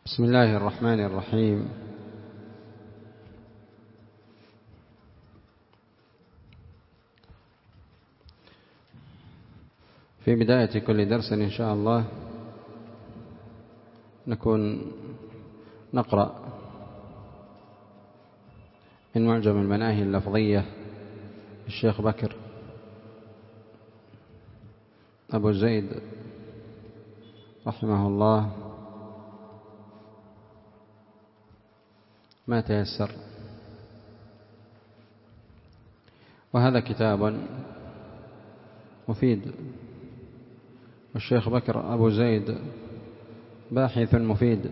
بسم الله الرحمن الرحيم. في بداية كل درس إن شاء الله نكون نقرأ من معجم المناهي اللفظية الشيخ بكر أبو زيد رحمه الله ما تيسر. وهذا كتاب مفيد، والشيخ بكر أبو زيد باحث مفيد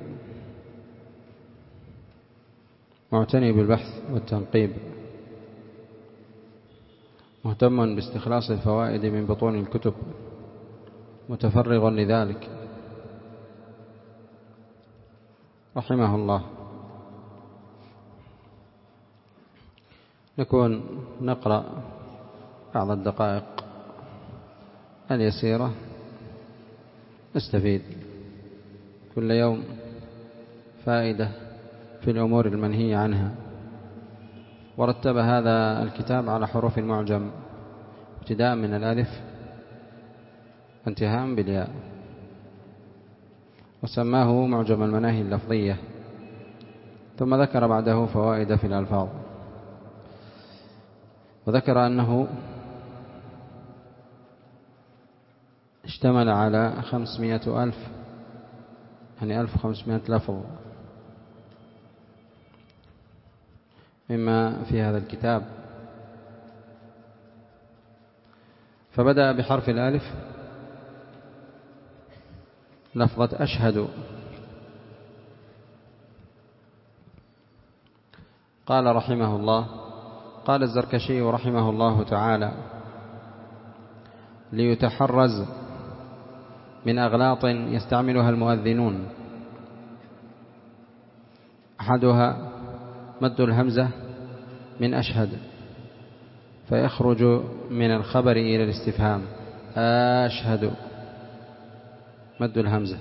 معتني بالبحث والتنقيب، مهتم باستخلاص الفوائد من بطون الكتب، متفرغ لذلك رحمه الله. نكون نقرأ بعض الدقائق اليسيرة نستفيد كل يوم فائدة في الأمور المنهية عنها. ورتب هذا الكتاب على حروف المعجم ابتداء من الألف وانتهاء بالياء، وسماه معجم المناهي اللفظية، ثم ذكر بعده فوائد في الألفاظ، وذكر أنه اشتمل على 500,000 يعني 1500 لفظ مما في هذا الكتاب. فبدأ بحرف الألف لفظة أشهد. قال رحمه الله: قال الزركشي رحمه الله تعالى: ليتحرز من أغلاط يستعملها المؤذنون، أحدها مد الهمزة من أشهد فيخرج من الخبر إلى الاستفهام. أشهد مد الهمزة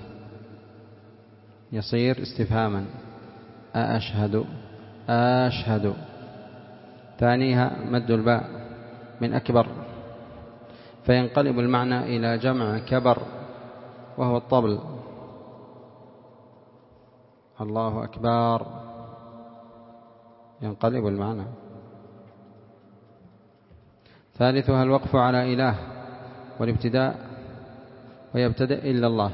يصير استفهاما، أشهد أشهد. ثانيها مد الباء من أكبر فينقلب المعنى إلى جمع كبر وهو الطبل. الله أكبر ينقلب المعنى. ثالثها الوقف على إله والابتداء ويبتدئ إلا الله.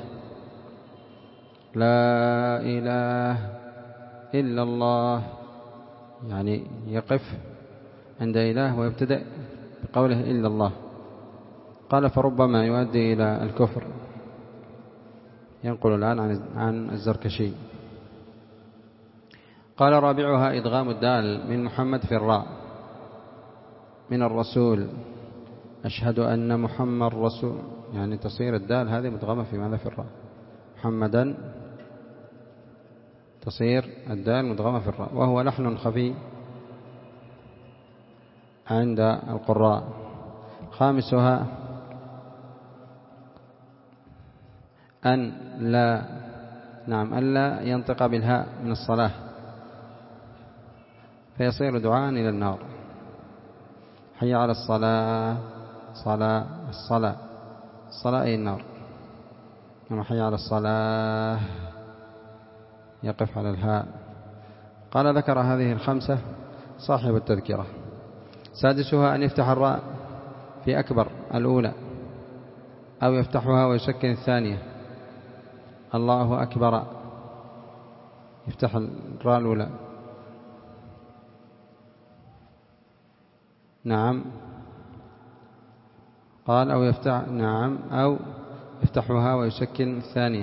لا إله إلا الله يعني يقف عند إله ويبتدئ بقوله إلا الله. قال: فربما يؤدي إلى الكفر. ينقل الآن عن الزركشي. قال: رابعها إدغام الدال من محمد في الراء من الرسول. أشهد أن محمد رسول، يعني تصير الدال هذه مدغمة في ماذا؟ في الراء. محمدا تصير الدال مدغمة في الراء، وهو لحن خفي عند القراء. خامسها أن لا ينطق بالهاء من الصلاة فيصير دعاء إلى النار. حي على الصلاة، صلاة الصلاة، الصلاة أي النار. حي على الصلاة يقف على الهاء. قال: ذكر هذه الخمسة صاحب التذكرة. سادسها أن يفتح الراء في أكبر الأولى أو يفتحها ويسكن الثانية. الله أكبر يفتح الراء الأولى. نعم. قال: أو يفتح، نعم، أو يفتحها ويسكن الثانية.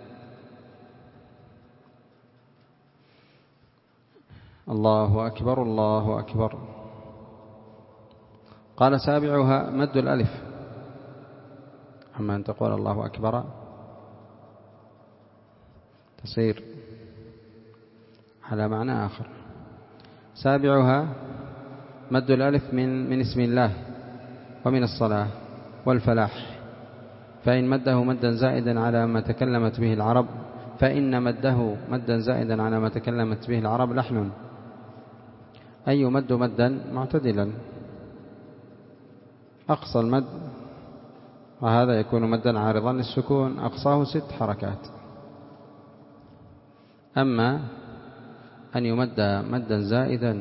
الله أكبر الله أكبر. قال: سابعها مد الألف. أما أن تقول الله أكبر تصير على معنى آخر. سابعها مد الألف من اسم الله ومن الصلاة والفلاح، فإن مده مدا زائدا على ما تكلمت به العرب فإن مده مدا زائدا على ما تكلمت به العرب لحن، أي يمد مدا معتدلا أقصى المد، وهذا يكون مدا عارضا للسكون أقصاه 6 حركات. أما أن يمد مدا زائدا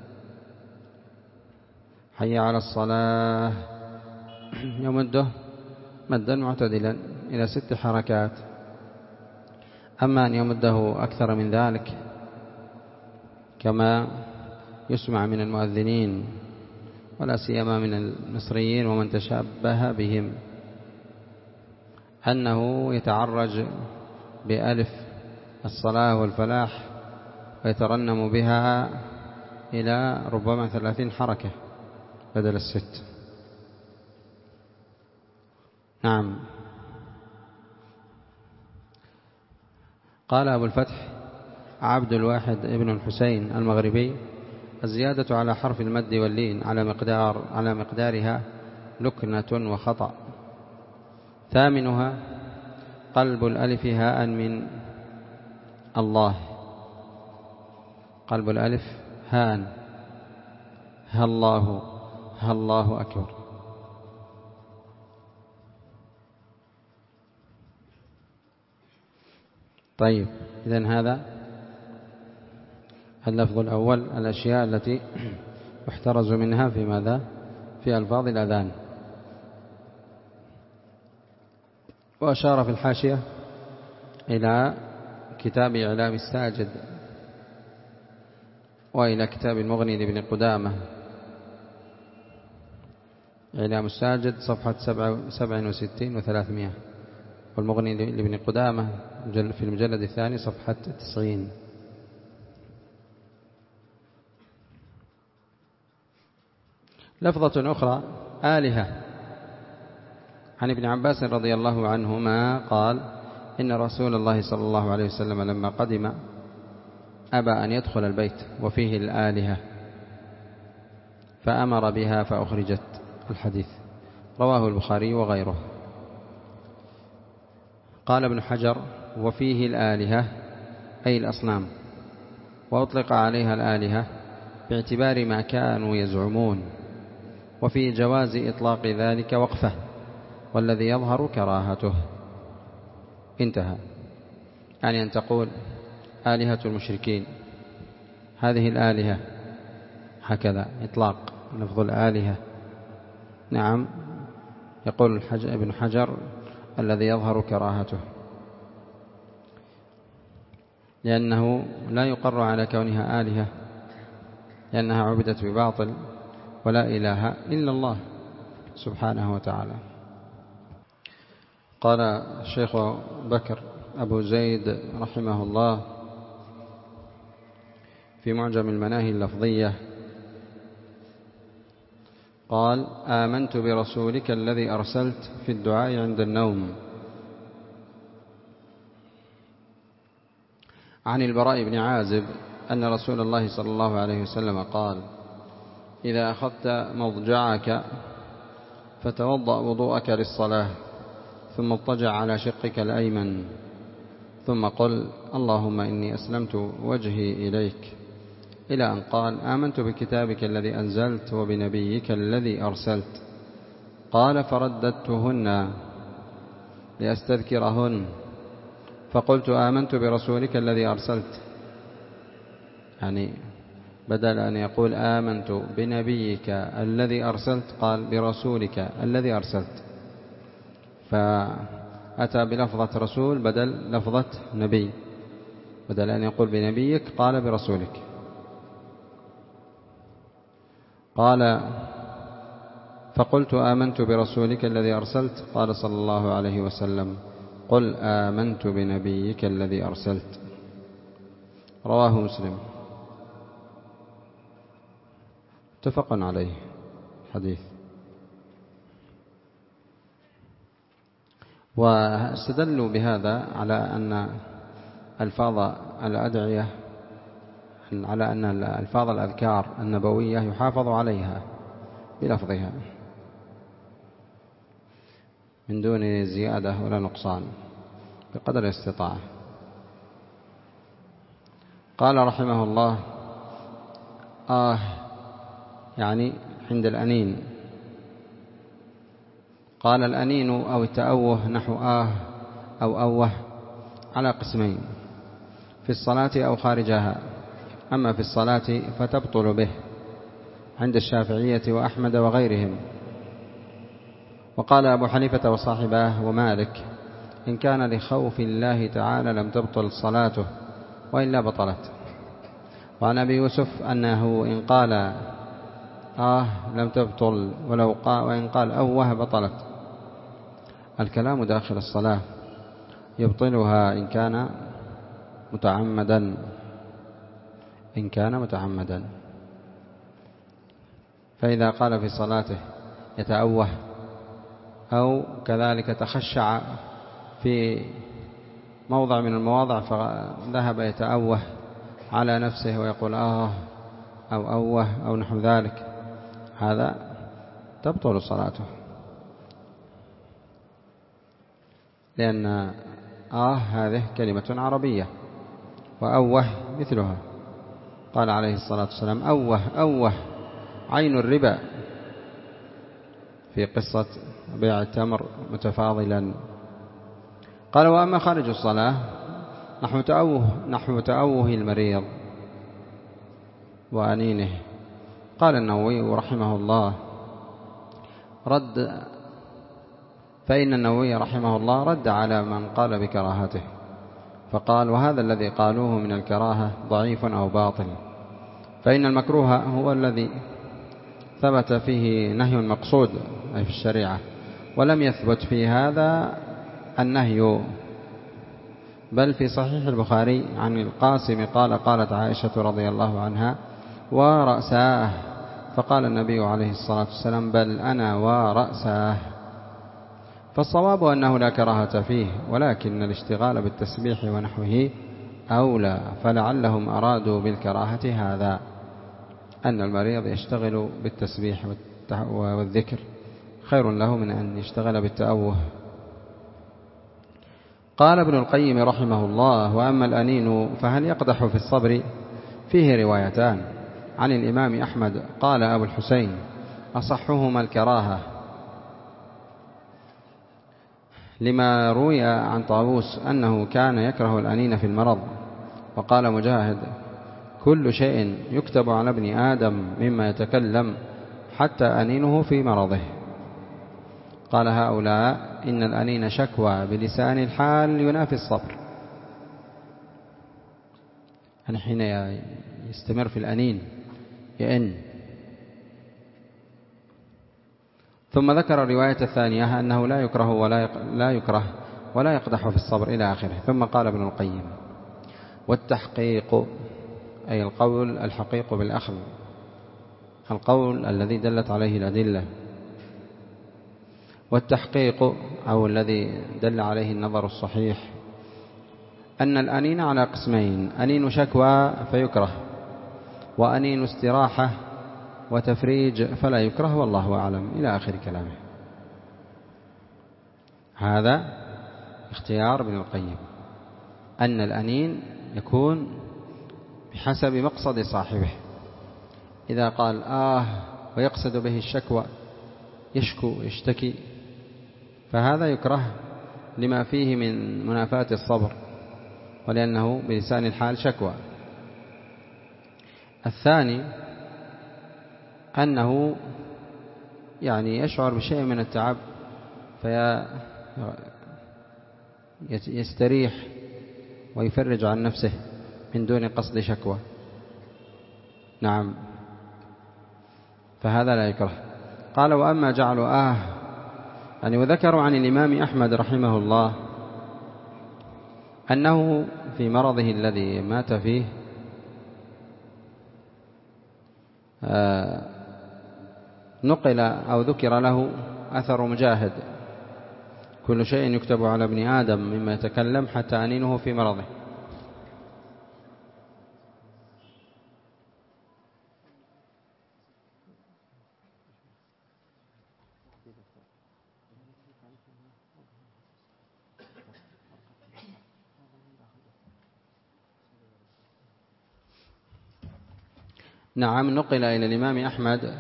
حي على الصلاة يمده مدا معتدلا إلى 6 حركات. أما أن يمده أكثر من ذلك كما يسمع من المؤذنين ولا سيما من المصريين ومن تشبه بهم، أنه يتعرج بألف الصلاة والفلاح ويترنم بها إلى ربما 30 حركة بدل 6. نعم. قال أبو الفتح عبد الواحد ابن الحسين المغربي: الزيادة على حرف المد واللين على مقدارها لكنة وخطأ. ثامنها قلب الألف هاء من الله، قلب الألف هاء، هالله، هالله أكبر. طيب، إذن هذا اللفظ الأول، الأشياء التي يحترز منها في ماذا؟ في ألفاظ الأذان. وأشار في الحاشية إلى كتاب إعلام الساجد وإلى كتاب المغني لابن قدامة، إعلام الساجد صفحة 67 و300، والمغني لابن قدامة في المجلد الثاني صفحة 90. لفظة أخرى آلهة، عن ابن عباس رضي الله عنهما قال: إن رسول الله صلى الله عليه وسلم لما قدم أبى أن يدخل البيت وفيه الآلهة فأمر بها فأخرجت. الحديث رواه البخاري وغيره. قال ابن حجر: وفيه الآلهة أي الأصنام، وأطلق عليها الآلهة باعتبار ما كانوا يزعمون، وفي جواز إطلاق ذلك وقفة، والذي يظهر كراهته. انتهى. يعني أن تقول آلهة المشركين، هذه الآلهة، هكذا إطلاق لفظ الآلهة. نعم، يقول ابن حجر: الذي يظهر كراهته، لأنه لا يقر على كونها آلهة، لأنها عبدت بباطل، ولا إله إلا الله سبحانه وتعالى. قال الشيخ بكر أبو زيد رحمه الله في معجم المناهي اللفظية قال: آمنت برسولك الذي أرسلت في الدعاء عند النوم. عن البراء بن عازب أن رسول الله صلى الله عليه وسلم قال: إذا أخذت مضجعك فتوضأ وضوءك للصلاة، ثم اضطجع على شقك الأيمن، ثم قل: اللهم إني أسلمت وجهي إليك، إلى أن قال: آمنت بكتابك الذي أنزلت وبنبيك الذي أرسلت. قال: فرددتهن لأستذكرهن، فقلت: آمنت برسولك الذي أرسلت، يعني بدل أن يقول آمنت بنبيك الذي أرسلت قال برسولك الذي أرسلت، فأتى بلفظة رسول بدل لفظة نبي، بدل أن يقول بنبيك قال برسولك. قال: فقلت: آمنت برسولك الذي أرسلت. قال صلى الله عليه وسلم: قل آمنت بنبيك الذي أرسلت. رواه مسلم، متفق عليه حديث. واستدلوا بهذا على أن ألفاظ الأدعية، على أن ألفاظ الأذكار النبوية يحافظ عليها بلفظها من دون زيادة ولا نقصان بقدر الاستطاعة. قال رحمه الله: يعني عند الأنين. قال: الأنين أو التأوه نحو أو أوه على قسمين: في الصلاة أو خارجها. أما في الصلاة فتبطل به عند الشافعية وأحمد وغيرهم. وقال أبو حنيفة وصاحباه ومالك: إن كان لخوف الله تعالى لم تبطل صلاته وإلا بطلت. وعن أبي يوسف أنه إن قال لم تبطل وإن قال أوه بطلت. الكلام داخل الصلاة يبطلها إن كان متعمدا. فإذا قال في صلاته يتأوه أو كذلك تخشع في موضع من المواضع فذهب يتأوه على نفسه ويقول أو أوه أو نحو ذلك، هذا تبطل صلاته، لأن هذه كلمة عربية، وأوه مثلها. قال عليه الصلاة والسلام: أوه عين الربا، في قصة بيع التمر متفاضلا. قال: وأما خارج الصلاة نحو تأوه المريض وأنينه. قال النووي رحمه الله: فإن النووي رحمه الله رد على من قال بكراهته، فقال: وهذا الذي قالوه من الكراهة ضعيف أو باطل، فإن المكروه هو الذي ثبت فيه نهي مقصود أي في الشريعة، ولم يثبت في هذا النهي. بل في صحيح البخاري عن القاسم قال: قالت عائشة رضي الله عنها: ورأساه. فقال النبي عليه الصلاة والسلام: بل أنا ورأساه. فالصواب أنه لا كراهة فيه، ولكن الاشتغال بالتسبيح ونحوه أولى، فلعلهم أرادوا بالكراهة هذا، أن المريض يشتغل بالتسبيح والذكر خير له من أن يشتغل بالتأوه. قال ابن القيم رحمه الله: وأما الأنين فهل يقدح في الصبر؟ فيه روايتان عن الإمام أحمد. قال أبو الحسين: أصحهما الكراهة، لما روي عن طاووس أنه كان يكره الأنين في المرض. وقال مجاهد: كل شيء يكتب على ابن آدم مما يتكلم حتى أنينه في مرضه. قال هؤلاء: إن الأنين شكوى بلسان الحال ينافي الصبر. يعني حين يستمر في الأنين يئن. ثم ذكر الرواية الثانية أنه لا يكره ولا يقدح في الصبر إلى آخره. ثم قال ابن القيم: والتحقيق أي القول الحقيق بالأخذ، القول الذي دلت عليه الأدلة. والتحقيق أو الذي دل عليه النظر الصحيح أن الأنين على قسمين: أنين شكوى فيكره، وأنين استراحة وتفريج فلا يكره، والله أعلم، إلى آخر كلامه. هذا اختيار ابن القيم، أن الأنين يكون بحسب مقصد صاحبه. إذا قال ويقصد به الشكوى، يشكو يشتكي، فهذا يكره لما فيه من منافاة الصبر، ولأنه بلسان الحال شكوى. الثاني أنه يعني يشعر بشيء من التعب فيستريح ويفرج عن نفسه من دون قصد شكوى. نعم، فهذا لا يكره. قال: وأما جعلوا يعني وذكروا عن الإمام أحمد رحمه الله أنه في مرضه الذي مات فيه نقل أو ذكر له أثر مجاهد: كل شيء يكتب على ابن آدم مما يتكلم حتى أنينه في مرضه. نعم، نقل إلى الإمام أحمد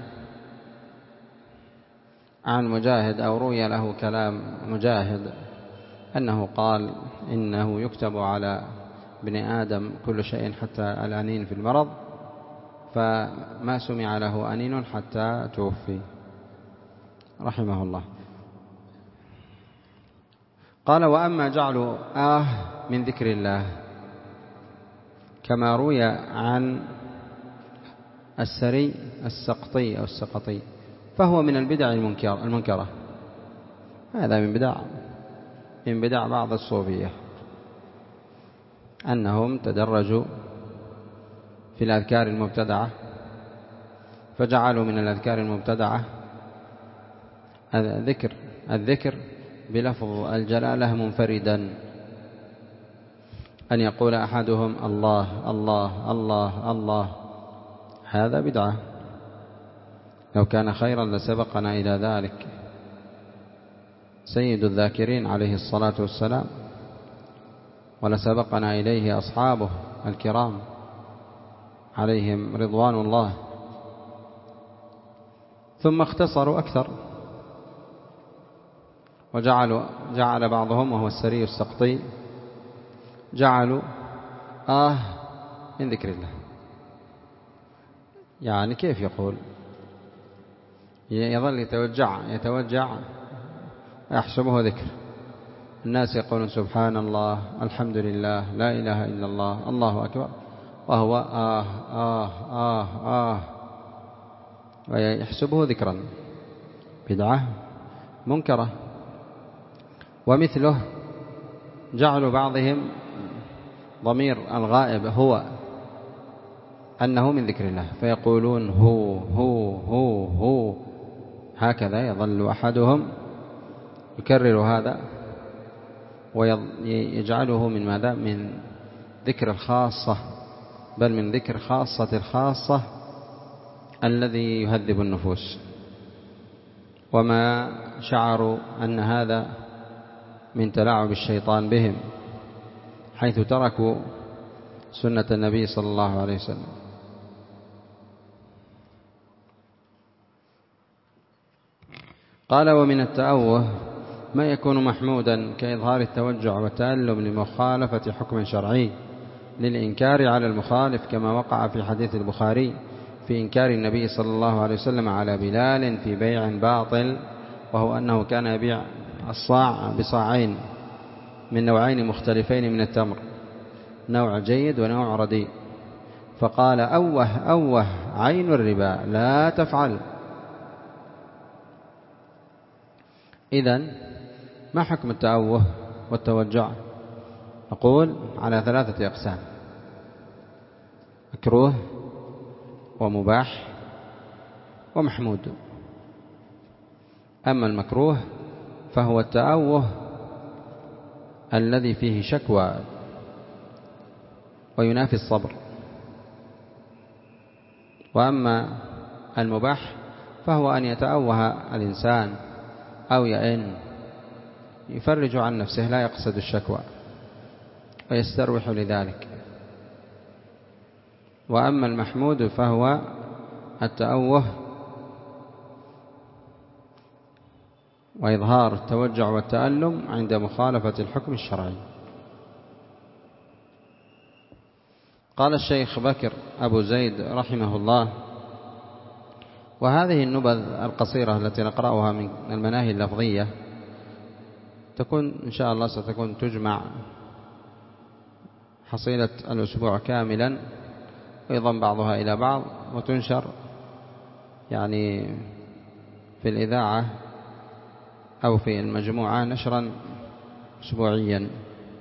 عن مجاهد أو روي له كلام مجاهد أنه قال إنه يكتب على ابن آدم كل شيء حتى الأنين في المرض، فما سمع له أنين حتى توفي رحمه الله. قال: وأما جعل من ذكر الله كما روي عن السري السقطي أو السقطي فهو من البدع المنكرة. هذا من بدع بعض الصوفية، أنهم تدرجوا في الأذكار المبتدعة، فجعلوا من الأذكار المبتدعة الذكر بلفظ الجلالة منفردا، أن يقول أحدهم الله الله الله الله، هذا بدعة. لو كان خيرا لسبقنا إلى ذلك سيد الذاكرين عليه الصلاة والسلام، ولسبقنا إليه أصحابه الكرام عليهم رضوان الله. ثم اختصروا أكثر وجعل بعضهم، وهو السري السقطي، جعلوا من ذكر الله. يعني كيف يقول؟ يظل يتوجع يحسبه ذكر. الناس يقولون سبحان الله، الحمد لله، لا إله إلا الله، الله أكبر، وهو ويحسبه ذكرا. بدعة منكرة. ومثله جعل بعضهم ضمير الغائب هو أنه من ذكر الله، فيقولون هو هو هو هو، هكذا يظل أحدهم يكرر هذا ويجعله من ماذا؟ من ذكر الخاصة، بل من ذكر خاصة الخاصة الذي يهذب النفوس. وما شعروا أن هذا من تلاعب الشيطان بهم، حيث تركوا سنة النبي صلى الله عليه وسلم. قال: ومن التأوه ما يكون محمودا كإظهار التوجع والتألم لمخالفة حكم شرعي للإنكار على المخالف، كما وقع في حديث البخاري في إنكار النبي صلى الله عليه وسلم على بلال في بيع باطل، وهو أنه كان يبيع الصاع بصاعين من نوعين مختلفين من التمر، نوع جيد ونوع رديء، فقال: أوه عين الربا، لا تفعل. إذن ما حكم التأوه والتوجع؟ أقول على 3 أقسام: مكروه ومباح ومحمود. أما المكروه فهو التأوه الذي فيه شكوى وينافي الصبر، وأما المباح فهو أن يتأوه الإنسان أو يئن، يفرج عن نفسه، لا يقصد الشكوى ويستروح لذلك. وأما المحمود فهو التأوه وإظهار التوجع والتألم عند مخالفة الحكم الشرعي. قال الشيخ بكر أبو زيد رحمه الله: وهذه النبذ القصيرة التي نقرأها من المناهي اللفظية تكون إن شاء الله ستكون تجمع حصيلة الأسبوع كاملا، ويضم بعضها إلى بعض وتنشر يعني في الإذاعة أو في المجموعة نشرا أسبوعيا،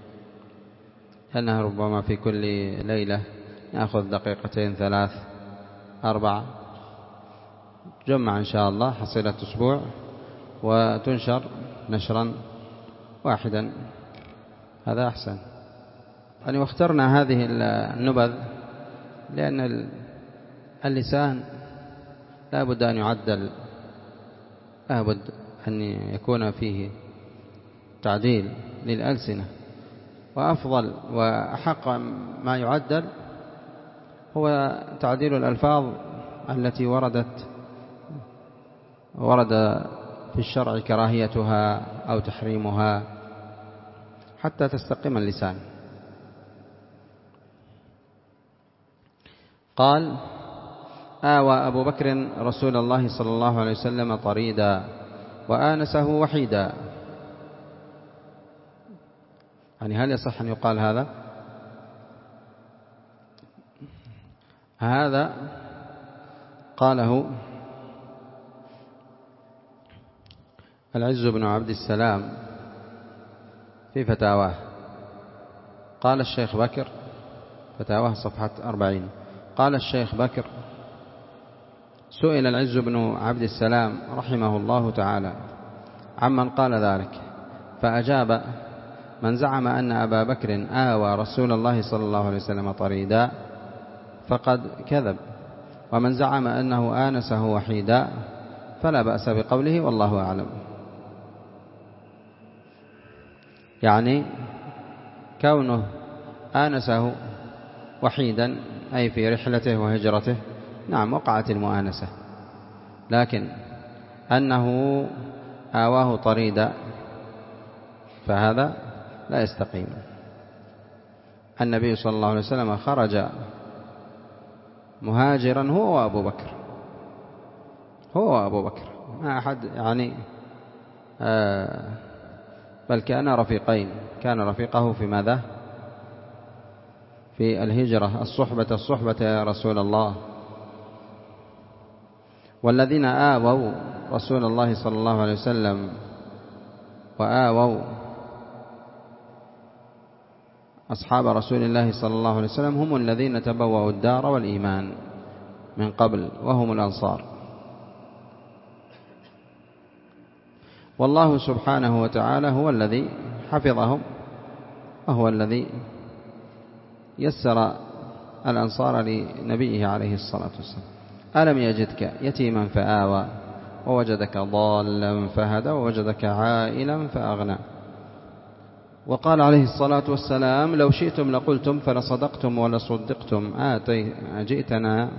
لأنها ربما في كل ليلة نأخذ 2 3 4 جمع إن شاء الله حصيلة أسبوع وتنشر نشرا واحدا. هذا أحسن. يعني واخترنا هذه النبذ لأن اللسان لا بد أن يعدل، لا بد أن يكون فيه تعديل للألسنة، وأفضل وأحق ما يعدل هو تعديل الألفاظ التي ورد في الشرع كراهيتها أو تحريمها حتى تستقيم اللسان. قال: آوى أبو بكر رسول الله صلى الله عليه وسلم طريدا وآنسه وحيدا. يعني هل يصح أن يقال هذا؟ هذا قاله العز بن عبد السلام في فتاواه. قال الشيخ بكر، فتاواه صفحة 40، قال الشيخ بكر: سئل العز بن عبد السلام رحمه الله تعالى عمن قال ذلك، فأجاب: من زعم أن أبا بكر آوى رسول الله صلى الله عليه وسلم طريدا فقد كذب، ومن زعم أنه آنسه وحيدا فلا بأس بقوله والله أعلم. يعني كونه آنسه وحيدا أي في رحلته وهجرته، نعم وقعت المؤانسة، لكن أنه آواه طريدا فهذا لا يستقيم. النبي صلى الله عليه وسلم خرج مهاجرا هو وأبو بكر ما أحد يعني بل كان رفيقين، كان رفيقه في ماذا؟ في الهجرة، الصحبة يا رسول الله. والذين آووا رسول الله صلى الله عليه وسلم وآووا أصحاب رسول الله صلى الله عليه وسلم هم الذين تبوأوا الدار والإيمان من قبل وهم الأنصار. والله سبحانه وتعالى هو الذي حفظهم وهو الذي يسر الأنصار لنبيه عليه الصلاة والسلام. ألم يجدك يتيما فآوى ووجدك ضالا فهدى ووجدك عائلا فأغنى. وقال عليه الصلاة والسلام: لو شئتم لقلتم فلصدقتم ولصدقتم، جئتنا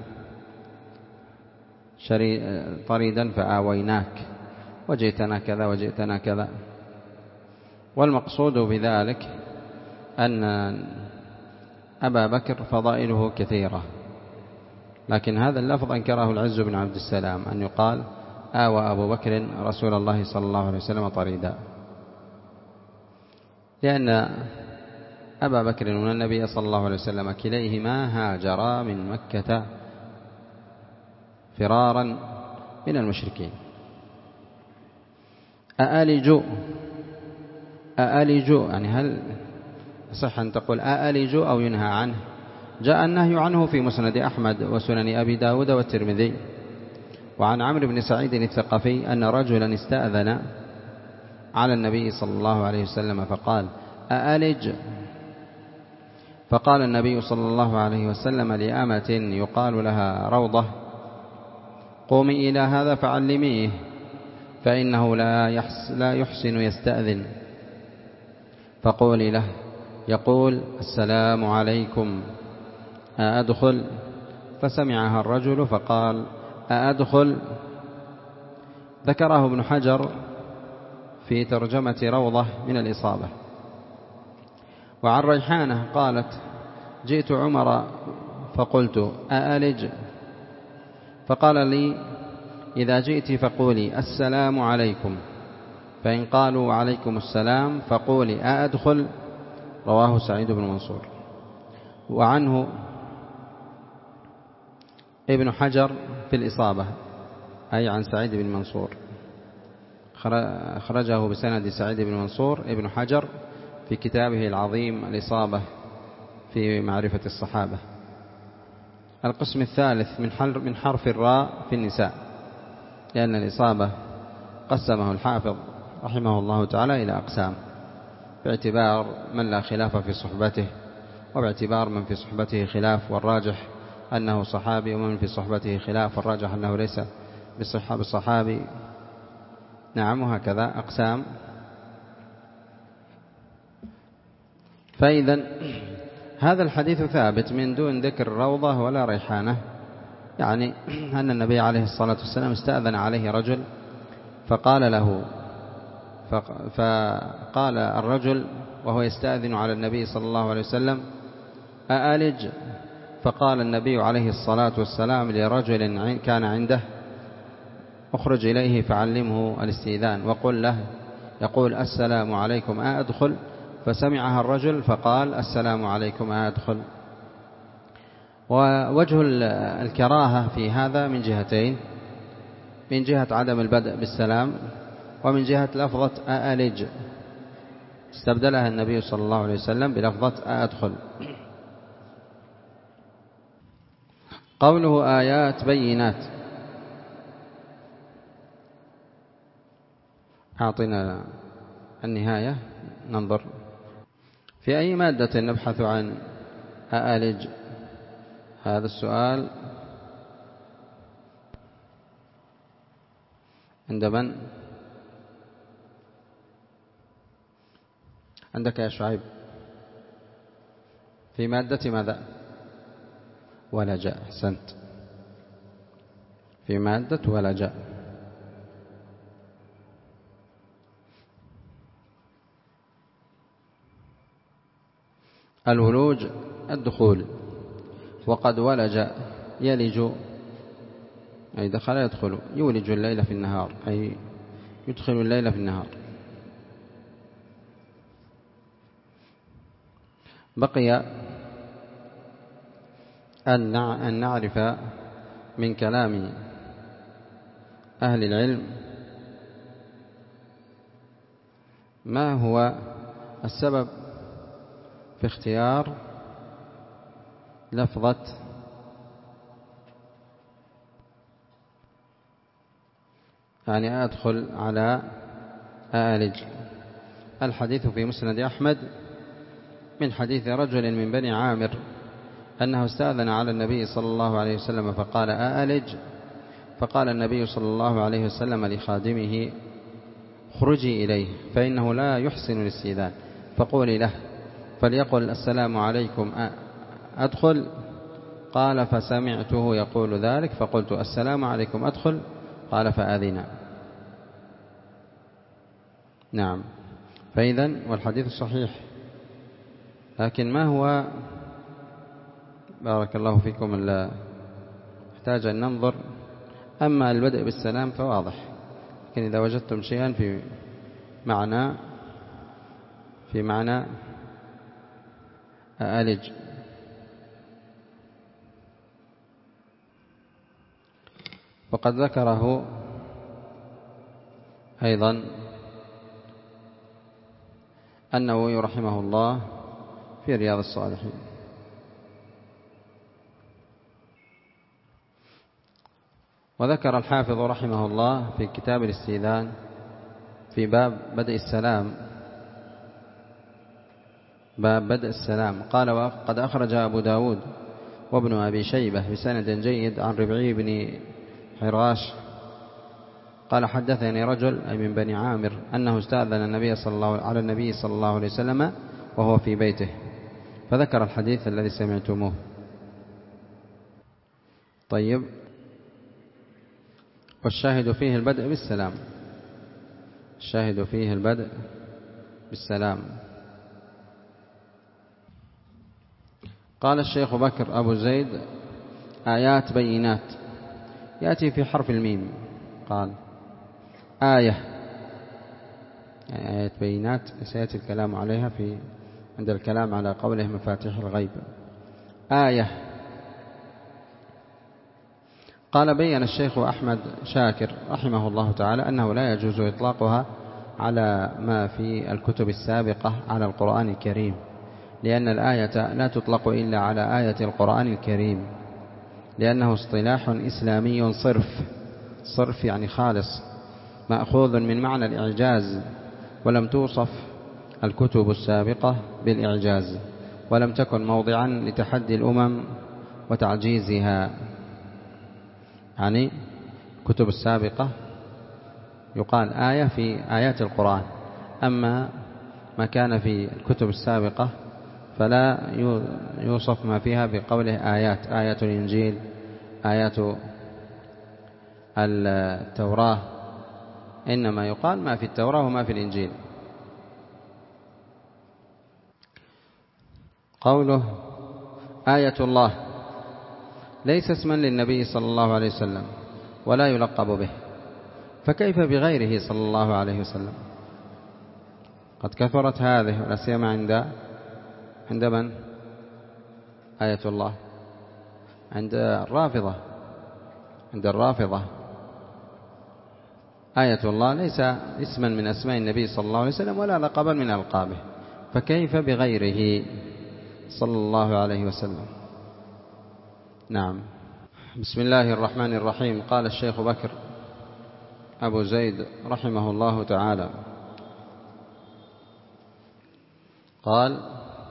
طريدا فآويناك، وجئتنا كذا وجئتنا كذا. والمقصود بذلك أن أبا بكر فضائله كثيرة، لكن هذا اللفظ أنكره العز بن عبد السلام، أن يقال آوى أبو بكر رسول الله صلى الله عليه وسلم طريدا، لأن أبا بكر والنبي صلى الله عليه وسلم كليهما هاجرا من مكة فرارا من المشركين. أألجوا يعني هل صح أن تقول أألجوا أو ينهى عنه؟ جاء النهي عنه في مسند أحمد وسنن أبي داود والترمذي. وعن عمرو بن سعيد الثقفي أن رجلا استأذن على النبي صلى الله عليه وسلم فقال: أألج؟ فقال النبي صلى الله عليه وسلم لأمة يقال لها روضة: قومي إلى هذا فعلميه، فإنه لا يحسن يستأذن، فقولي له يقول: السلام عليكم أأدخل؟ فسمعها الرجل فقال: أأدخل؟ ذكره ابن حجر في ترجمة روضة من الإصابة. وعن ريحانة قالت: جئت عمر فقلت: أألج؟ فقال لي: إذا جئت فقولي: السلام عليكم، فإن قالوا عليكم السلام فقولي: أأدخل؟ رواه سعيد بن منصور. وعنه ابن حجر في الإصابة أي عن سعيد بن منصور، خرجه بسند سعيد بن منصور ابن حجر في كتابه العظيم الإصابة في معرفة الصحابة. القسم الثالث من حرف الراء في النساء، لأن الإصابة قسمه الحافظ رحمه الله تعالى إلى أقسام، باعتبار من لا خلاف في صحبته، وباعتبار من في صحبته خلاف، والراجح أنه صحابي، ومن في صحبته خلاف والراجح أنه ليس بالصحابي. نعم، وهكذا أقسام. فإذا هذا الحديث ثابت من دون ذكر روضة ولا ريحانة، يعني أن النبي عليه الصلاة والسلام استأذن عليه رجل فقال له، فقال الرجل وهو يستأذن على النبي صلى الله عليه وسلم: أألج؟ فقال النبي عليه الصلاة والسلام لرجل كان عنده: اخرج إليه فعلمه الاستئذان وقل له يقول: السلام عليكم أدخل؟ فسمعها الرجل فقال: السلام عليكم أدخل. ووجه الكراهة في هذا من جهتين: من جهة عدم البدء بالسلام، ومن جهة لفظة أألج، استبدلها النبي صلى الله عليه وسلم بلفظة أدخل. قوله آيات بينات، أعطنا النهاية ننظر في أي مادة نبحث عن أألج. هذا السؤال عند من؟ عندك يا شعيب. في مادة ماذا؟ ولج. أحسنت، في مادة ولج. الولوج الدخول، وقد ولج يلج أي دخل يدخل، يولج الليل في النهار أي يدخل الليل في النهار. بقي أن نعرف من كلام أهل العلم ما هو السبب في اختيار لفظة يعني أدخل على أألج. الحديث في مسند أحمد من حديث رجل من بني عامر أنه استأذن على النبي صلى الله عليه وسلم فقال: أألج؟ فقال النبي صلى الله عليه وسلم لخادمه: خرجي إليه فإنه لا يحسن الاستئذان، فقولي له فليقل: السلام عليكم أدخل؟ قال: فسمعته يقول ذلك فقلت: السلام عليكم أدخل؟ قال: فآذنا. نعم، فإذن والحديث صحيح، لكن ما هو، بارك الله فيكم، نحتاج أن ننظر. أما البدء بالسلام فواضح، لكن إذا وجدتم شيئا في معنى أألج، وقد ذكره أيضا النووي رحمه الله في رياض الصالحين. وذكر الحافظ رحمه الله في كتاب الاستئذان في باب بدء السلام، باب بدء السلام، قال: وقد أخرج أبو داود وابن أبي شيبة بسند جيد عن ربعي بن حراش قال: حدثني رجل أي من بني عامر أنه استأذن على النبي صلى الله عليه وسلم وهو في بيته، فذكر الحديث الذي سمعتموه. طيب، والشاهد فيه البدء بالسلام، الشاهد فيه البدء بالسلام. قال الشيخ بكر أبو زيد: آيات بينات يأتي في حرف الميم. قال: آية، يعني آيات بينات سيأتي الكلام عليها عند الكلام على قوله مفاتيح الغيب. آية. قال: بين الشيخ أحمد شاكر رحمه الله تعالى أنه لا يجوز إطلاقها على ما في الكتب السابقة على القرآن الكريم، لأن الآية لا تطلق إلا على آية القرآن الكريم، لأنه اصطلاح إسلامي صرف يعني خالص، مأخوذ من معنى الإعجاز، ولم توصف الكتب السابقة بالإعجاز، ولم تكن موضعا لتحدي الأمم وتعجيزها. يعني الكتب السابقة يقال آية في آيات القرآن، أما ما كان في الكتب السابقة فلا يوصف ما فيها بقوله آيات، آية الإنجيل، آيات التوراة، إنما يقال ما في التوراة وما في الإنجيل. قوله آية الله ليس اسما للنبي صلى الله عليه وسلم ولا يلقب به، فكيف بغيره صلى الله عليه وسلم؟ قد كثرت هذه، ولا سيما عند من؟ آية الله عند الرافضة آية الله ليس اسما من أسماء النبي صلى الله عليه وسلم ولا لقبا من ألقابه، فكيف بغيره صلى الله عليه وسلم؟ نعم. بسم الله الرحمن الرحيم. قال الشيخ بكر أبو زيد رحمه الله تعالى قال: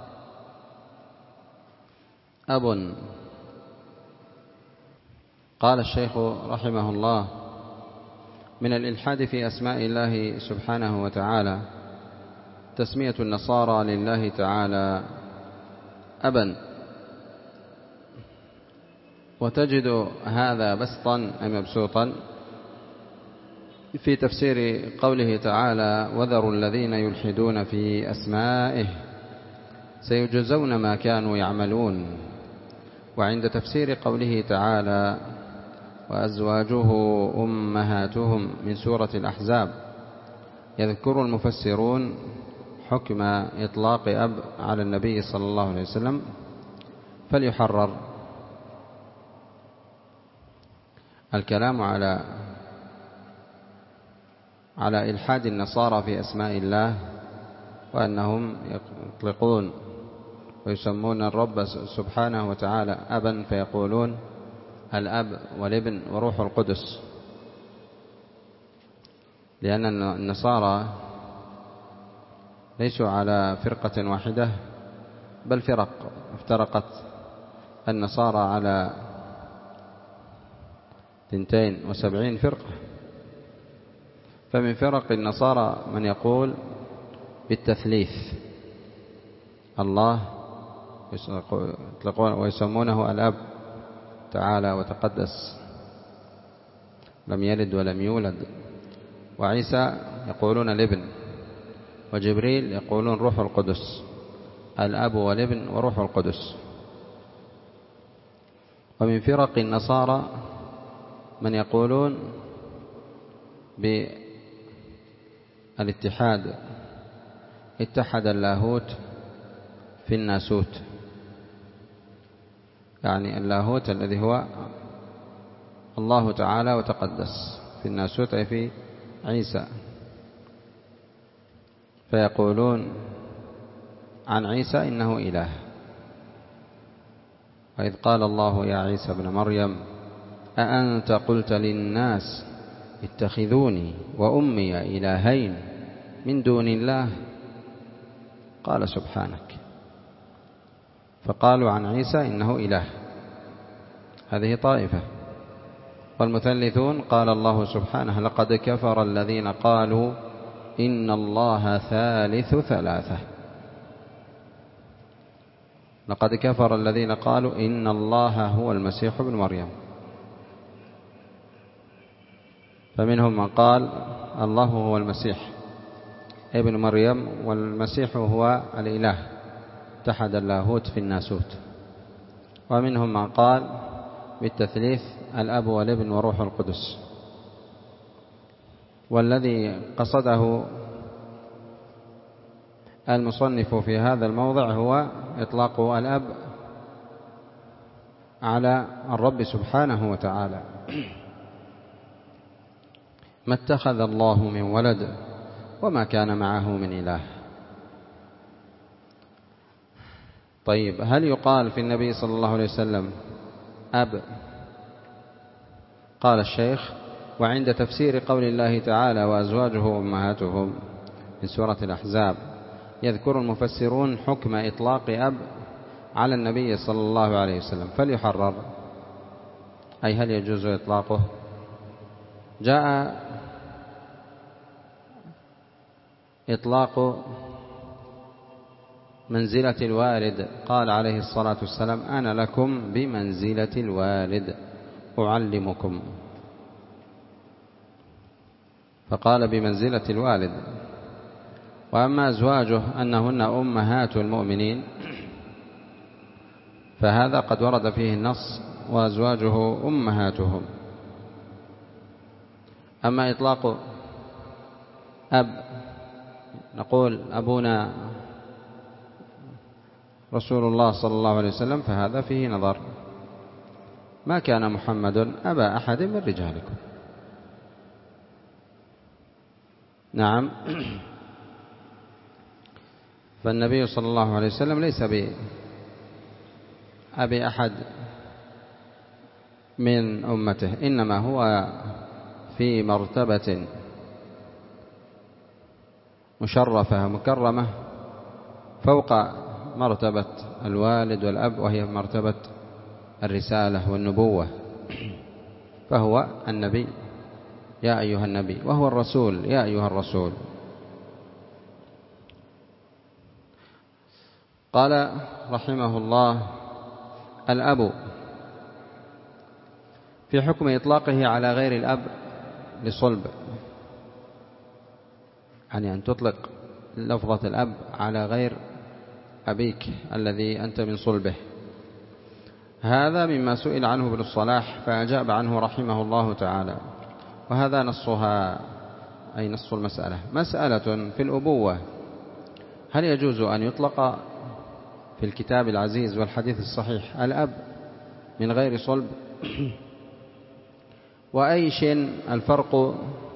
قال الشيخ رحمه الله: من الإلحاد في أسماء الله سبحانه وتعالى تسمية النصارى لله تعالى أبا، وتجد هذا بسطا أي مبسوطا في تفسير قوله تعالى: وذروا الذين يلحدون في أسمائه سيجزون ما كانوا يعملون. وعند تفسير قوله تعالى: وأزواجه أمهاتهم من سورة الأحزاب يذكر المفسرون حكم إطلاق أب على النبي صلى الله عليه وسلم، فليحرر الكلام على إلحاد النصارى في أسماء الله، وأنهم يطلقون ويسمون الرب سبحانه وتعالى أبا، فيقولون الأب والابن وروح القدس، لأن النصارى ليسوا على فرقة واحدة، بل فرق، افترقت النصارى على 72 فرقة. فمن فرق النصارى من يقول بالتثليث، الله ويسمونه الأب تعالى وتقدس، لم يلد ولم يولد. وعيسى يقولون الابن، وجبريل يقولون روح القدس، الأب والابن وروح القدس. ومن فرق النصارى من يقولون بالاتحاد، اتحد اللاهوت في الناسوت، يعني اللاهوت الذي هو الله تعالى وتقدس، في الناسوت أي في عيسى. فيقولون عن عيسى إنه إله، وإذ قال الله يا عيسى ابن مريم أأنت قلت للناس اتخذوني وأمي إلهين من دون الله، قال سبحانك. فقالوا عن عيسى إنه إله، هذه طائفة. والمثلثون قال الله سبحانه: لقد كفر الذين قالوا إن الله ثالث ثلاثة. لقد كفر الذين قالوا إن الله هو المسيح ابن مريم. فمنهم من قال الله هو المسيح ابن مريم، والمسيح هو الإله، اتحد اللاهوت في الناسوت. ومنهم من قال بالتثليث، الأب والابن وروح القدس. والذي قصده المصنف في هذا الموضع هو إطلاق الأب على الرب سبحانه وتعالى. ما اتخذ الله من ولد وما كان معه من إله. طيب، هل يقال في النبي صلى الله عليه وسلم أب؟ قال الشيخ: وعند تفسير قول الله تعالى وأزواجه أمهاتهم من سورة الأحزاب يذكر المفسرون حكم إطلاق أب على النبي صلى الله عليه وسلم، فليحرر، أي هل يجوز إطلاقه؟ جاء إطلاق منزلة الوالد، قال عليه الصلاة والسلام: أنا لكم بمنزلة الوالد أعلمكم. فقال بمنزلة الوالد. وأما أزواجه أنهن أمهات المؤمنين فهذا قد ورد فيه النص: وأزواجه أمهاتهم. أما إطلاق أب، نقول أبونا رسول الله صلى الله عليه وسلم، فهذا فيه نظر. ما كان محمد أبا أحد من رجالكم. نعم. فالنبي صلى الله عليه وسلم ليس بأبي أحد من أمته، إنما هو في مرتبة مشرفة مكرمة فوق مرتبة الوالد والأب، وهي مرتبة الرسالة والنبوة. فهو النبي يا أيها النبي، وهو الرسول يا أيها الرسول. قال رحمه الله: الأب في حكم إطلاقه على غير الأب لصلب، يعني أن تطلق لفظة الأب على غير أبيك الذي أنت من صلبه. هذا مما سئل عنه ابن الصلاح فأجاب عنه رحمه الله تعالى. وهذا نصها، أي نص المسألة. مسألة في الأبوة: هل يجوز أن يطلق في الكتاب العزيز والحديث الصحيح الأب من غير صلب؟ وأيش الفرق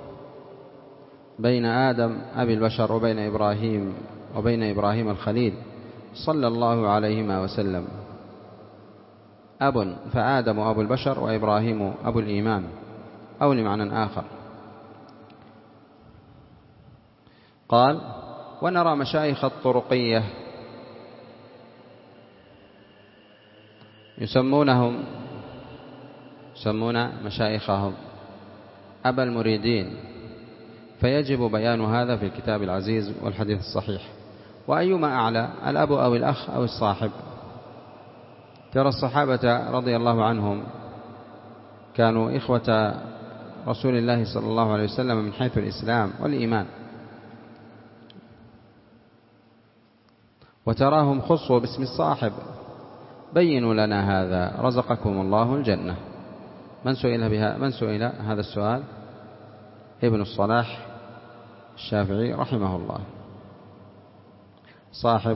بين آدم أبي البشر وبين إبراهيم الخليل صلى الله عليهما وسلم؟ أب، فآدم أبو البشر وإبراهيم أبو الإيمان، أو لمعنى آخر. قال: ونرى مشايخ الطرقية يسمون مشايخهم أبا المريدين، فيجب بيان هذا في الكتاب العزيز والحديث الصحيح. وأيما أعلى، الأب أو الأخ أو الصاحب؟ ترى الصحابة رضي الله عنهم كانوا إخوة رسول الله صلى الله عليه وسلم من حيث الإسلام والإيمان، وتراهم خصوا باسم الصاحب. بينوا لنا هذا رزقكم الله الجنة. من سئل هذا السؤال؟ ابن الصلاح الشافعي رحمه الله، صاحب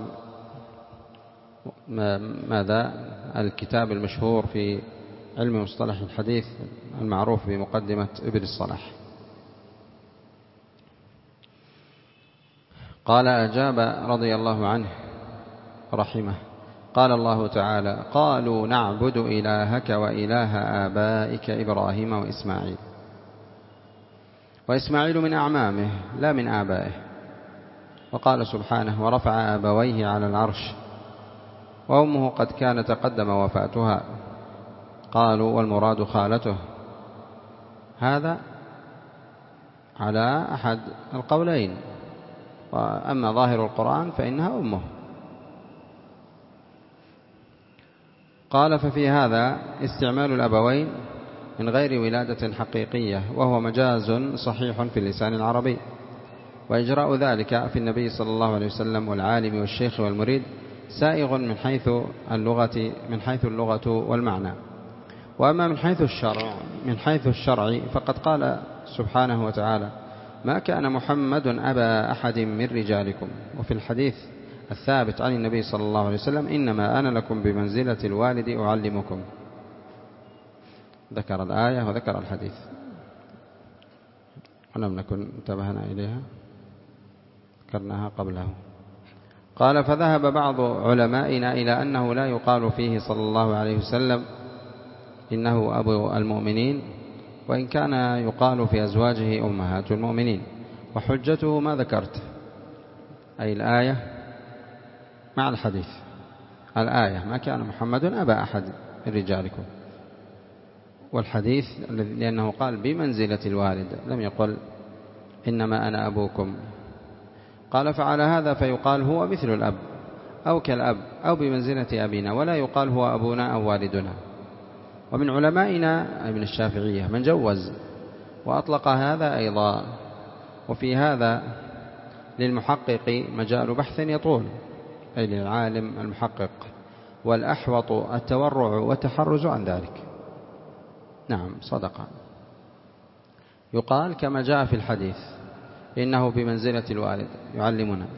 ماذا الكتاب المشهور في علم مصطلح الحديث المعروف بمقدمة ابن الصلاح. قال: أجاب رضي الله عنه رحمه: قال الله تعالى: قالوا نعبد إلهك وإله آبائك إبراهيم وإسماعيل. وإسماعيل من أعمامه لا من آبائه. وقال سبحانه: ورفع أبويه على العرش وأمه قد كان تقدم وفاتها. قالوا: والمراد خالته. هذا على أحد القولين، وأما ظاهر القرآن فإنها أمه. قال: ففي هذا استعمال الأبوين من غير ولادة حقيقية، وهو مجاز صحيح في اللسان العربي، وإجراء ذلك في النبي صلى الله عليه وسلم والعالم والشيخ والمريد سائغ من حيث اللغة والمعنى. وأما من حيث الشرع فقد قال سبحانه وتعالى: ما كان محمد أبا أحد من رجالكم. وفي الحديث الثابت عن النبي صلى الله عليه وسلم: إنما أنا لكم بمنزلة الوالد أعلمكم. ذكر الآية وذكر الحديث، ولم نكن انتبهنا إليها، ذكرناها قبله. قال: فذهب بعض علمائنا إلى أنه لا يقال فيه صلى الله عليه وسلم إنه أبو المؤمنين، وإن كان يقال في أزواجه أمهات المؤمنين. وحجته ما ذكرت، أي الآية مع الحديث. الآية: ما كان محمد أبا أحد من رجالكم، والحديث لأنه قال بمنزلة الوالد، لم يقل إنما أنا أبوكم. قال: فعلى هذا فيقال هو مثل الأب أو كالأب أو بمنزلة أبينا، ولا يقال هو أبونا أو والدنا. ومن علمائنا أي من الشافعية من جوز وأطلق هذا أيضا. وفي هذا للمحقق مجال بحث يطول، أي للعالم المحقق، والأحوط التورع والتحرز عن ذلك. نعم صدق. يقال كما جاء في الحديث إنه بمنزلة الوالد يعلمنا،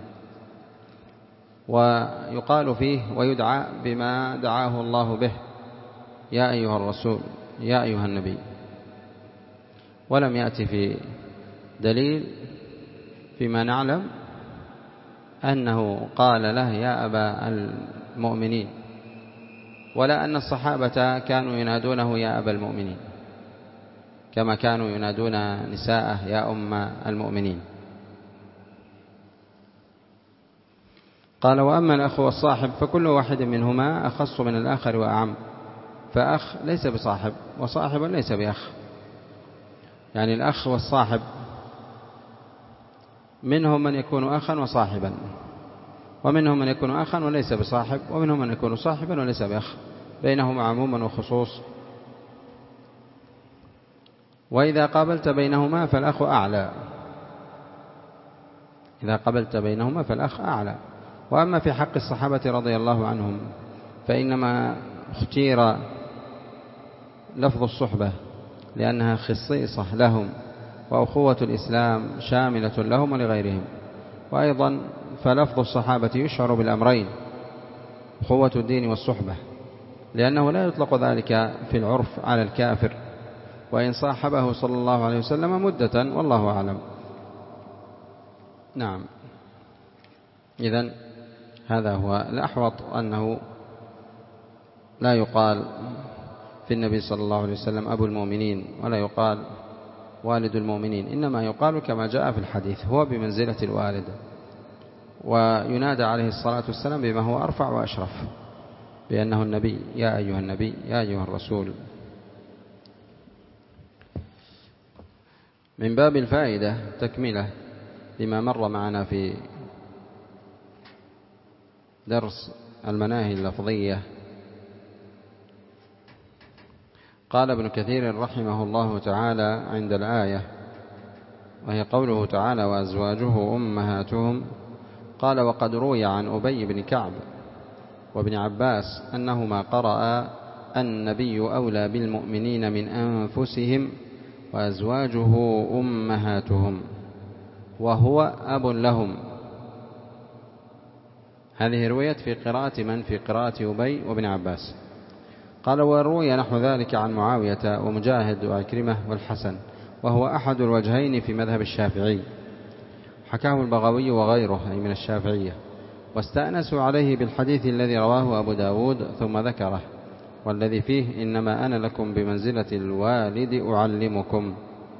ويقال فيه ويدعى بما دعاه الله به، يا أيها الرسول يا أيها النبي. ولم يأتي في دليل فيما نعلم أنه قال له يا أبا المؤمنين، ولا أن الصحابة كانوا ينادونه يا أبا المؤمنين كما كانوا ينادون نساءه يا أم المؤمنين. قال وأما الأخ والصاحب فكل واحد منهما أخص من الآخر وأعم، فأخ ليس بصاحب وصاحب ليس بأخ. يعني الأخ والصاحب منهم من يكون أخا وصاحبا، ومنهم من يكون أخا وليس بصاحب، ومنهم من يكون صاحبا وليس بأخ، بينهما عموما وخصوص. وإذا قابلت بينهما فالأخ أعلى، إذا قابلت بينهما فالأخ أعلى. وأما في حق الصحابة رضي الله عنهم فإنما اختير لفظ الصحبة لأنها خصيصة لهم، وأخوة الإسلام شاملة لهم ولغيرهم. وأيضا فلفظ الصحابة يشعر بالأمرين، أخوة الدين والصحبة، لأنه لا يطلق ذلك في العرف على الكافر وإن صاحبه صلى الله عليه وسلم مدة، والله أعلم. نعم. إذن هذا هو الأحوط، أنه لا يقال في النبي صلى الله عليه وسلم أبو المؤمنين ولا يقال والد المؤمنين، إنما يقال كما جاء في الحديث هو بمنزلة الوالد، وينادى عليه الصلاة والسلام بما هو أرفع وأشرف، بأنه النبي يا أيها النبي يا أيها الرسول. من باب الفائدة تكملة لما مر معنا في درس المناهي اللفظية. قال ابن كثير رحمه الله تعالى عند الآية وهي قوله تعالى وأزواجه أمهاتهم، قال وقد روي عن أبي بن كعب وابن عباس أنهما قرأ النبي أولى بالمؤمنين من أنفسهم وأزواجه أمهاتهم وهو أب لهم. هذه رويت في قراءة من؟ في قراءة أبي وابن عباس. قال وروي نحو ذلك عن معاوية ومجاهد وعكرمة والحسن، وهو أحد الوجهين في مذهب الشافعي، حكاه البغوي وغيره أي من الشافعية، واستأنسوا عليه بالحديث الذي رواه أبو داود ثم ذكره، والذي فيه إنما أنا لكم بمنزلة الوالد أعلمكم.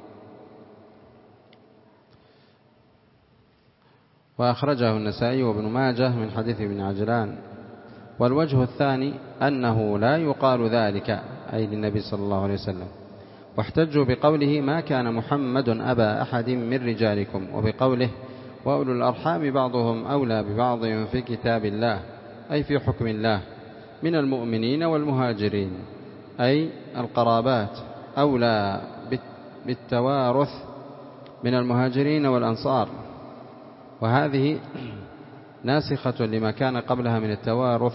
وأخرجه النسائي وابن ماجه من حديث ابن عجلان. والوجه الثاني أنه لا يقال ذلك أي للنبي صلى الله عليه وسلم، واحتجوا بقوله ما كان محمد أبا أحد من رجالكم، وبقوله وأولو الأرحام بعضهم أولى ببعض في كتاب الله أي في حكم الله من المؤمنين والمهاجرين، أي القرابات أولى بالتوارث من المهاجرين والأنصار. وهذه ناسخة لما كان قبلها من التوارث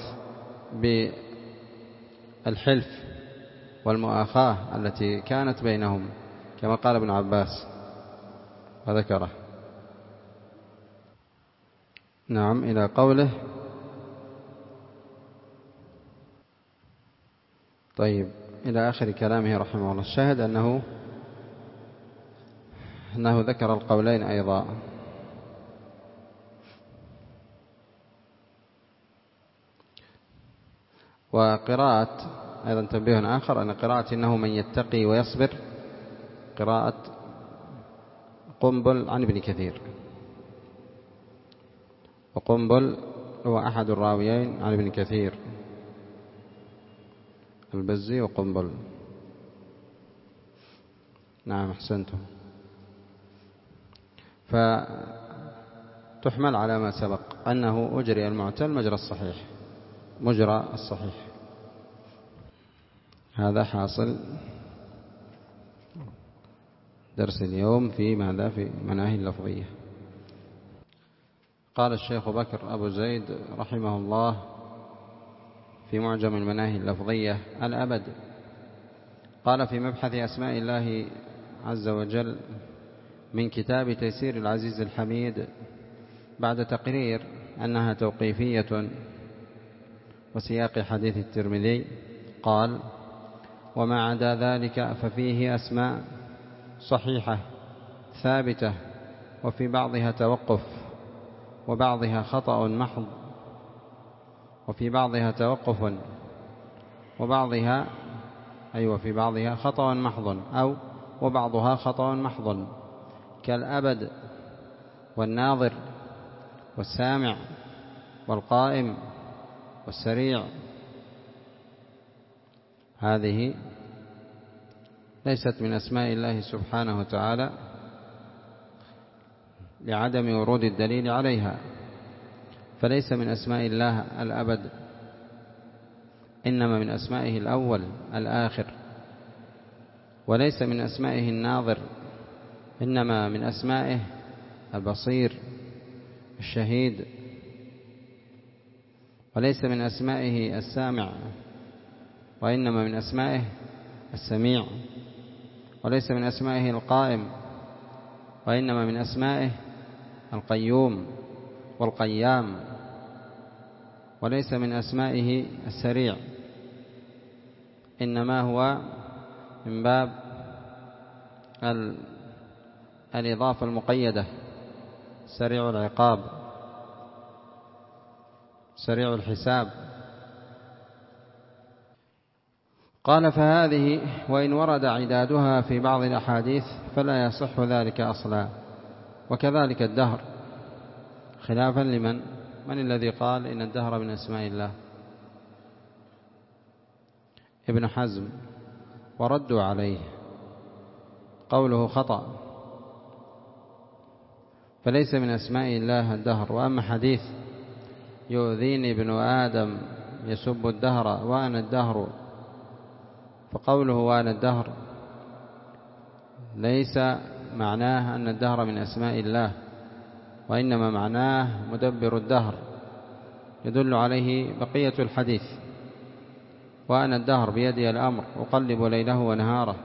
بالحلف والمؤاخاة التي كانت بينهم كما قال ابن عباس وذكره. نعم إلى قوله طيب إلى آخر كلامه رحمه الله. الشاهد أنه ذكر القولين أيضا. وقراءة أيضا تنبيه آخر أن قراءة إنه من يتقي ويصبر قراءة قنبل عن ابن كثير، وقنبل هو أحد الراويين عن ابن كثير، البزي وقنبل. نعم أحسنتم. تحمل على ما سبق أنه أجري المعتل مجرى الصحيح. هذا حاصل درس اليوم في ماذا؟ في مناهي اللفظية. قال الشيخ بكر أبو زيد رحمه الله في معجم المناهي اللفظية الأبد، قال في مبحث أسماء الله عز وجل من كتاب تيسير العزيز الحميد بعد تقرير أنها توقيفية وسياق حديث الترمذي، قال: وما عدا ذلك ففيه أسماء صحيحة ثابتة وفي بعضها توقف وبعضها خطأ محض، وفي بعضها توقف وبعضها في بعضها خطأ محض أو وبعضها خطأ محض، كالأبد والناظر والسامع والقائم والسريع. هذه ليست من أسماء الله سبحانه وتعالى لعدم ورود الدليل عليها، فليس من أسماء الله الأبد، إنما من أسمائه الأول الآخر، وليس من أسمائه الناظر، إنما من أسمائه البصير الشهيد، وليس من أسمائه السامع، وإنما من أسمائه السميع، وليس من أسمائه القائم، وإنما من أسمائه القيوم والقيام، وليس من أسمائه السريع، إنما هو من باب الإضافة المقيدة، سريع العقاب، سريع الحساب. قال: فهذه وإن ورد عدادها في بعض الأحاديث فلا يصح ذلك أصلا، وكذلك الدهر، خلافا من الذي قال إن الدهر من أسماء الله؟ ابن حزم، وردوا عليه قوله خطأ، فليس من أسماء الله الدهر. وأما حديث يؤذيني ابن آدم يسب الدهر وأنا الدهر، فقوله وأنا الدهر ليس معناه أن الدهر من أسماء الله، وإنما معناه مدبر الدهر، يدل عليه بقية الحديث: وأنا الدهر بيدي الأمر أقلب ليله ونهاره.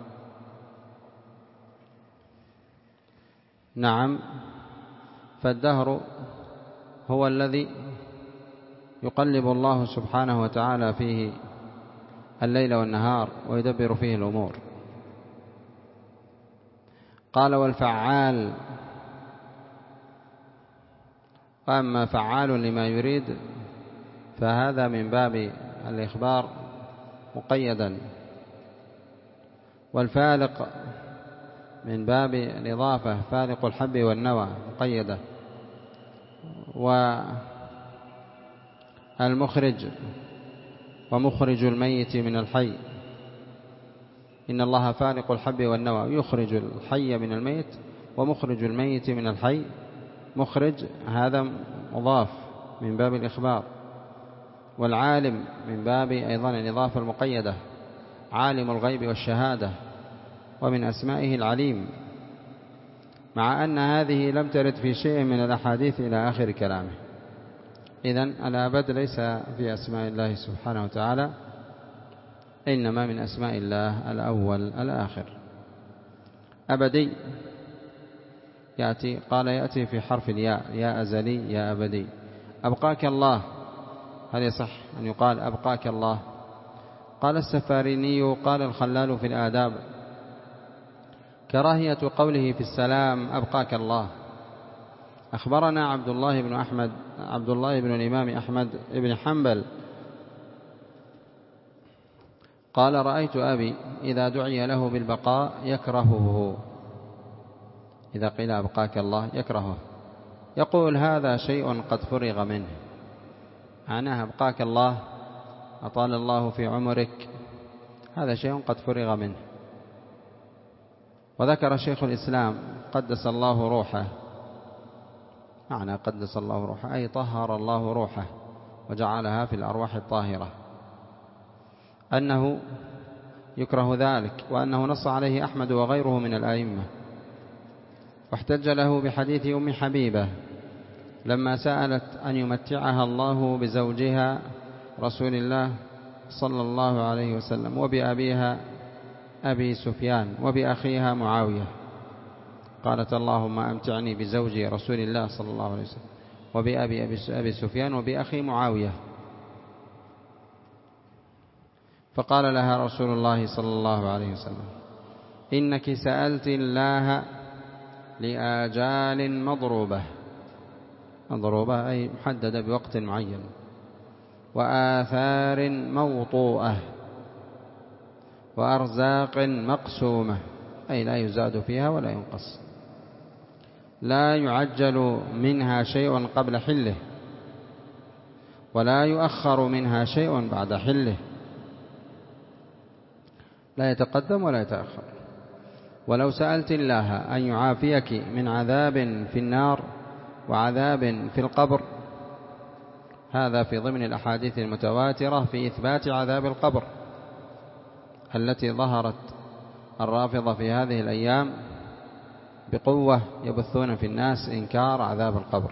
نعم، فالدهر هو الذي يقلب الله سبحانه وتعالى فيه الليل والنهار ويدبر فيه الأمور. قال: والفعال، وأما فعال لما يريد فهذا من باب الإخبار مقيدا، والفالق من باب الإضافة، فالق الحب والنوى مقيدة، والمخرج ومخرج الميت من الحي، إن الله فالق الحب والنوى، يخرج الحي من الميت ومخرج الميت من الحي. مخرج هذا مضاف من باب الإخبار، والعالم من باب أيضا الإضافة المقيدة، عالم الغيب والشهادة، ومن أسمائه العليم، مع أن هذه لم ترد في شيء من الأحاديث إلى آخر كلامه. إذن الأبد ليس في أسماء الله سبحانه وتعالى، إنما من أسماء الله الأول الآخر. أبدي يأتي في حرف الياء، يا أزلي يا أبدي. أبقاك الله، هل يصح أن يقال أبقاك الله؟ قال السفاريني: قال الخلال في الآداب: كراهية قوله في السلام أبقاك الله. أخبرنا عبد الله بن الإمام أحمد بن حنبل قال: رأيت أبي إذا دعي له بالبقاء يكرهه، إذا قيل أبقاك الله يكرهه، يقول: هذا شيء قد فرغ منه، معناها أبقاك الله، أطال الله في عمرك، هذا شيء قد فرغ منه. وذكر شيخ الإسلام قدس الله روحه معنى قدس الله روحه أي طهر الله روحه وجعلها في الأرواح الطاهرة، أنه يكره ذلك، وأنه نص عليه أحمد وغيره من الأئمة. واحتج له بحديث أم حبيبة لما سألت أن يمتعها الله بزوجها رسول الله صلى الله عليه وسلم وبأبيها أبي سفيان وبأخيها معاوية، قالت اللهم أمتعني بزوجي رسول الله صلى الله عليه وسلم وبأبي سفيان وبأخي معاوية. فقال لها رسول الله صلى الله عليه وسلم إنك سألت الله لآجال مضروبة أي محددة بوقت معين، وآثار موطوءة، وأرزاق مقسومة أي لا يزاد فيها ولا ينقص، لا يعجل منها شيء قبل حله ولا يؤخر منها شيء بعد حله، لا يتقدم ولا يتأخر. ولو سألت الله أن يعافيك من عذاب في النار وعذاب في القبر، هذا في ضمن الأحاديث المتواترة في إثبات عذاب القبر التي ظهرت الرافضة في هذه الأيام بقوة يبثون في الناس إنكار عذاب القبر.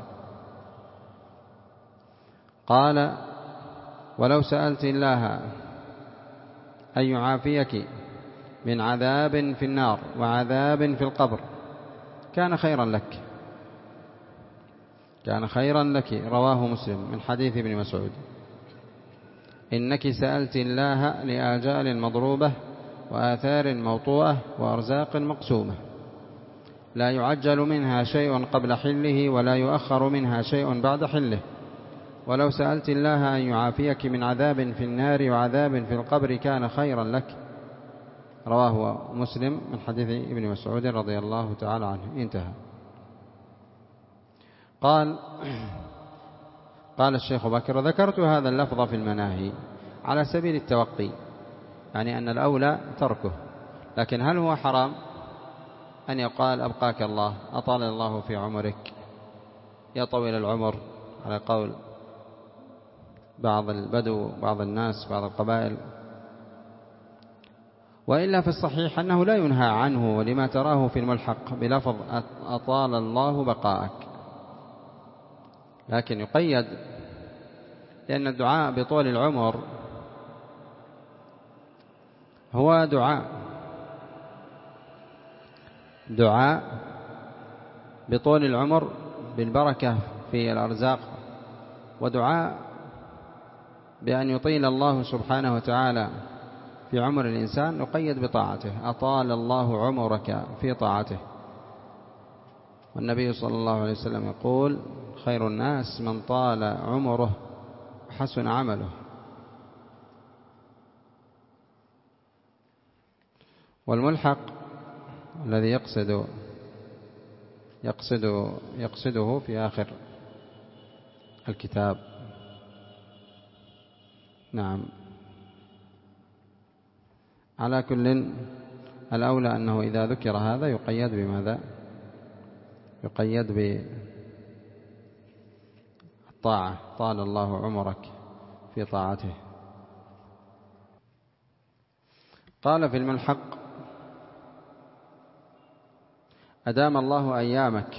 قال ولو سألت الله أن يعافيك من عذاب في النار وعذاب في القبر كان خيرا لك، كان خيرا لك، رواه مسلم من حديث ابن مسعود إنك سألت الله لآجال مضروبة وآثار موطوءة وأرزاق مقسومة، لا يعجل منها شيء قبل حله ولا يؤخر منها شيء بعد حله. ولو سألت الله أن يعافيك من عذاب في النار وعذاب في القبر كان خيرا لك، رواه مسلم من حديث ابن مسعود رضي الله تعالى عنه. انتهى. قال الشيخ بكر ذكرت هذا اللفظ في المناهي على سبيل التوقي، يعني أن الأولى تركه، لكن هل هو حرام أن يقال أبقاك الله، أطال الله في عمرك، يا طويل العمر، على قول بعض البدو بعض الناس بعض القبائل؟ وإلا في الصحيح أنه لا ينهى عنه، ولما تراه في الملحق بلفظ أطال الله بقاءك، لكن يقيد، لأن الدعاء بطول العمر هو دعاء بطول العمر بالبركة في الأرزاق، ودعاء بأن يطيل الله سبحانه وتعالى في عمر الإنسان يقيد بطاعته، أطال الله عمرك في طاعته. والنبي صلى الله عليه وسلم يقول خير الناس من طال عمره وحسن عمله. والملحق الذي يقصده في آخر الكتاب. نعم. على كل الأولى أنه إذا ذكر هذا يقيد بماذا؟ يقيد بالطاعة، طال الله عمرك في طاعته. قال في الملحق أدام الله أيامك،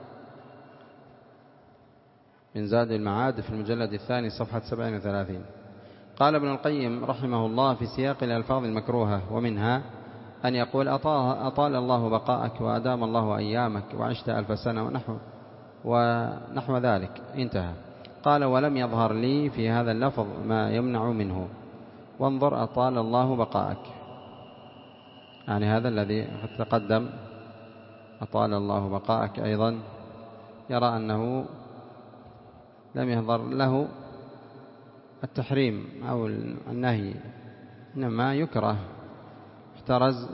من زاد المعاد في المجلد الثاني صفحة 37. قال ابن القيم رحمه الله في سياق الألفاظ المكروهة، ومنها أن يقول أطال الله بقاءك وأدام الله أيامك وعشت 1000 سنة ونحو ذلك. انتهى. قال ولم يظهر لي في هذا اللفظ ما يمنع منه، وانظر أطال الله بقاءك، يعني هذا الذي تقدم أطال الله بقاءك أيضا يرى أنه لم يظهر له التحريم أو النهي، إنما يكره، احترز،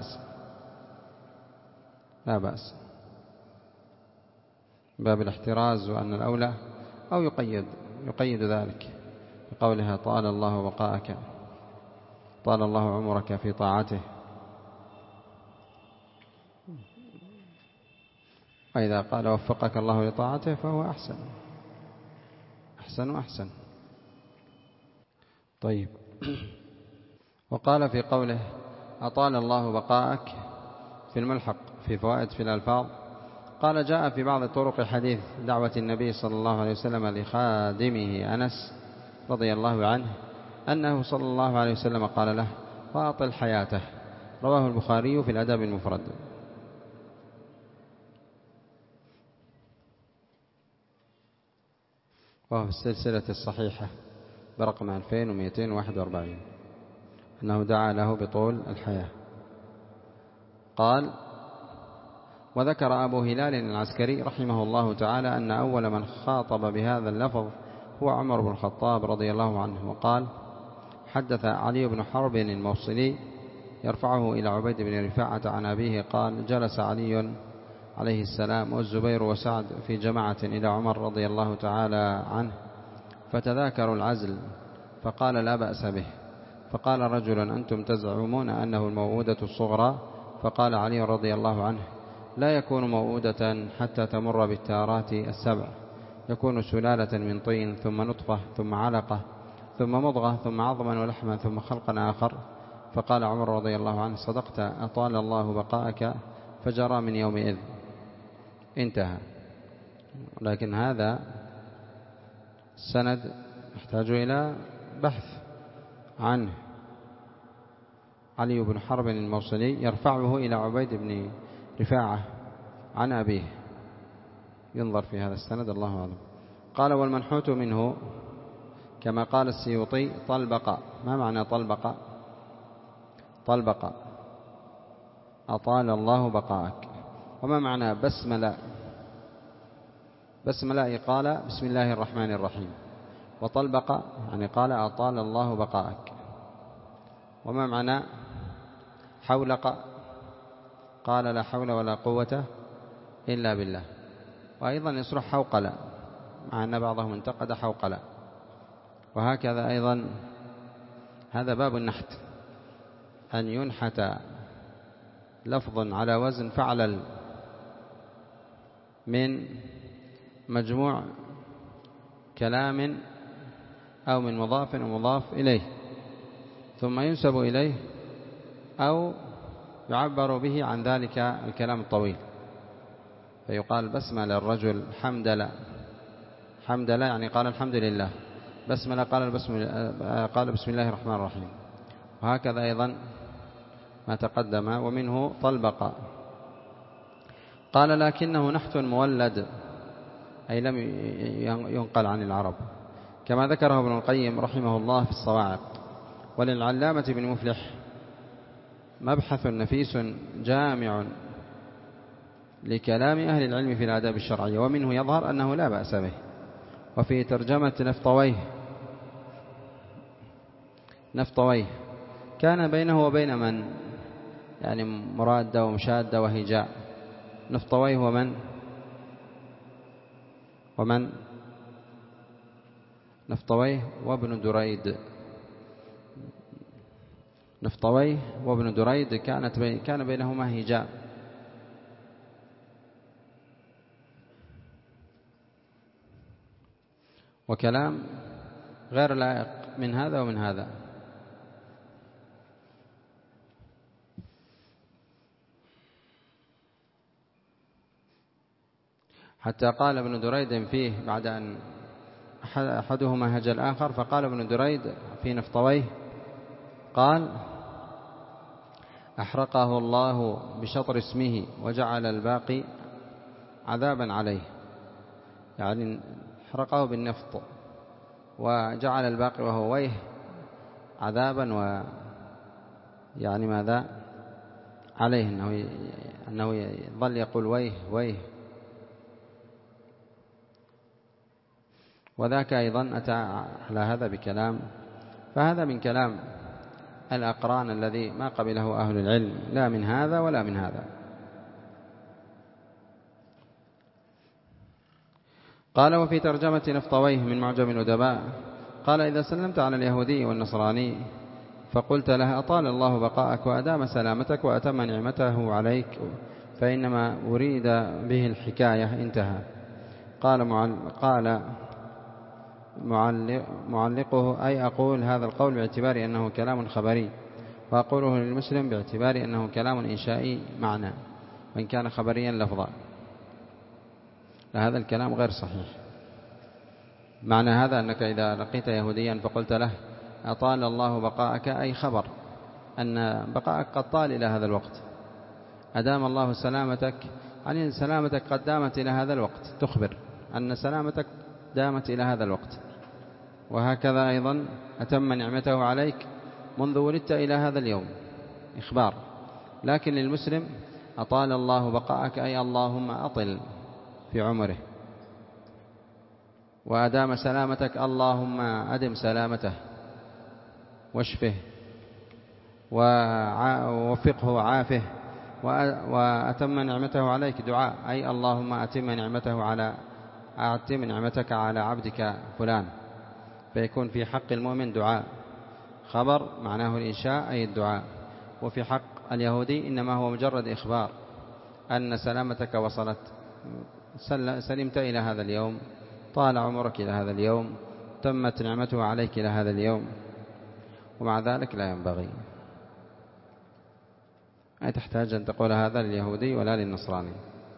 لا بأس باب الاحتراز، وأن الأولى أو يقيد ذلك بقولها طال الله بقاءك، طال الله عمرك في طاعته. وإذا قال وفقك الله لطاعته فهو أحسن وأحسن. طيب. وقال في قوله أطال الله بقاءك في الملحق في فوائد في الألفاظ، قال جاء في بعض طرق حديث دعوة النبي صلى الله عليه وسلم لخادمه أنس رضي الله عنه أنه صلى الله عليه وسلم قال له فأطل حياته، رواه البخاري في الأدب المفرد. وهو في السلسلة الصحيحة برقم 2241 أنه دعا له بطول الحياة. قال وذكر أبو هلال العسكري رحمه الله تعالى أن أول من خاطب بهذا اللفظ هو عمر بن الخطاب رضي الله عنه، وقال حدث علي بن حرب الموصلي يرفعه إلى عبيد بن رفاعة عن أبيه قال جلس علي عليه السلام والزبير وسعد في جماعة إلى عمر رضي الله تعالى عنه فتذاكروا العزل فقال لا بأس به، فقال رجل أنتم تزعمون أنه الموؤودة الصغرى، فقال علي رضي الله عنه لا يكون موؤودة حتى تمر بالتارات السبع، يكون سلالة من طين ثم نطفة ثم علقة ثم مضغة ثم عظما ولحما ثم خلقا آخر. فقال عمر رضي الله عنه صدقت أطال الله بقاءك فجرى من يومئذ. انتهى. لكن هذا السند يحتاج إلى بحث عنه. علي بن حرب الموصلي يرفعه إلى عبيد بن رفاعة عن أبيه، ينظر في هذا السند الله أعلم. قال والمنحوت منه كما قال السيوطي طلبق. ما معنى طلبق؟ طلبق أطال الله بقاءك. وما معنى بسملة؟ بسملة قال بسم الله الرحمن الرحيم، وطلبق يعني قال أطال الله بقاءك. وما معنى حولق؟ قال لا حول ولا قوة إلا بالله. وأيضا يصرح حوقلة، مع أن بعضهم انتقد حوقلة. وهكذا أيضا هذا باب النحت، أن ينحت لفظ على وزن فعلل من مجموع كلام أو من مضاف ومضاف إليه، ثم ينسب إليه أو يعبر به عن ذلك الكلام الطويل، فيقال بسمل الرجل حمدلة. حمدلة يعني قال الحمد لله. بسملة قال بسم الله الرحمن الرحيم. وهكذا أيضا ما تقدم. ومنه طلبق. قال لكنه نحت مولد، أي لم ينقل عن العرب، كما ذكره ابن القيم رحمه الله في الصواعق. وللعلامة بن مفلح مبحث نفيس جامع لكلام أهل العلم في الآداب الشرعية، ومنه يظهر أنه لا بأس به. وفي ترجمة نفطويه كان بينه وبين من يعني مرادة ومشادة وهجاء. نفطويه ومن نفطويه وابن دريد. نفطويه وابن دريد كان بينهما هجاء. وكلام غير لائق من هذا ومن هذا. حتى قال ابن دريد فيه بعد أن أحدهما هجى الآخر، فقال ابن دريد في نفطويه قال أحرقه الله بشطر اسمه وجعل الباقي عذابا عليه، يعني أحرقه بالنفط وجعل الباقي وهو ويه عذابا، ويعني ماذا عليه أنه يظل يقول ويه ويه. وذاك أيضا أتى على هذا بكلام، فهذا من كلام الأقران الذي ما قبله أهل العلم، لا من هذا ولا من هذا. قال وفي ترجمة نفطويه من معجم الأدباء قال إذا سلمت على اليهودي والنصراني فقلت له أطال الله بقاءك وأدام سلامتك وأتم نعمته عليك، فإنما أريد به الحكاية. انتهى. قال معلقه أي أقول هذا القول باعتبار أنه كلام خبري، وأقوله للمسلم باعتبار أنه كلام إنشائي معنى وإن كان خبريا لفظا. هذا الكلام غير صحيح. معنى هذا أنك إذا لقيت يهوديا فقلت له أطال الله بقاءك، أي خبر أن بقاءك قد طال إلى هذا الوقت، أدام الله سلامتك، يعني سلامتك قد دامت إلى هذا الوقت، تخبر أن سلامتك دامت إلى هذا الوقت. وهكذا أيضا أتم نعمته عليك منذ ولدت إلى هذا اليوم، إخبار. لكن للمسلم أطال الله بقاءك أي اللهم أطل في عمره، وأدام سلامتك اللهم أدم سلامته واشفه ووفقه وعافه. وأتم نعمته عليك دعاء، أي اللهم أتم نعمتك على عبدك فلان، فيكون في حق المؤمن دعاء، خبر معناه الإنشاء أي الدعاء. وفي حق اليهودي إنما هو مجرد إخبار أن سلامتك وصلت، سلمت إلى هذا اليوم، طال عمرك إلى هذا اليوم، تمت نعمته عليك إلى هذا اليوم. ومع ذلك لا ينبغي، أي تحتاج أن تقول هذا لليهودي ولا للنصراني،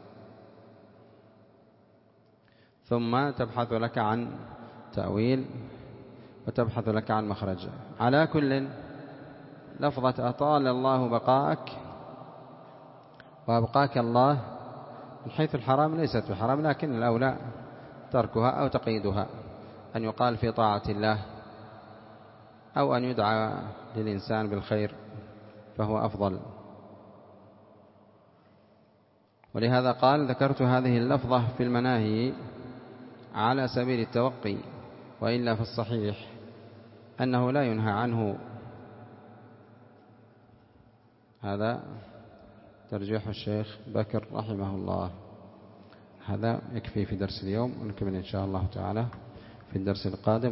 ثم تبحث لك عن تأويل وتبحث لك عن مخرج. على كل، لفظة أطال الله بقاءك وأبقاك الله من حيث الحرام ليست بحرام، لكن الأولى تركها أو تقييدها، أن يقال في طاعة الله أو أن يدعى للإنسان بالخير فهو أفضل. ولهذا قال ذكرت هذه اللفظة في المناهي على سبيل التوقي، وإلا في الصحيح أنه لا ينهى عنه. هذا ترجيح الشيخ بكر رحمه الله. هذا يكفي في درس اليوم، ونكمل إن شاء الله تعالى في الدرس القادم.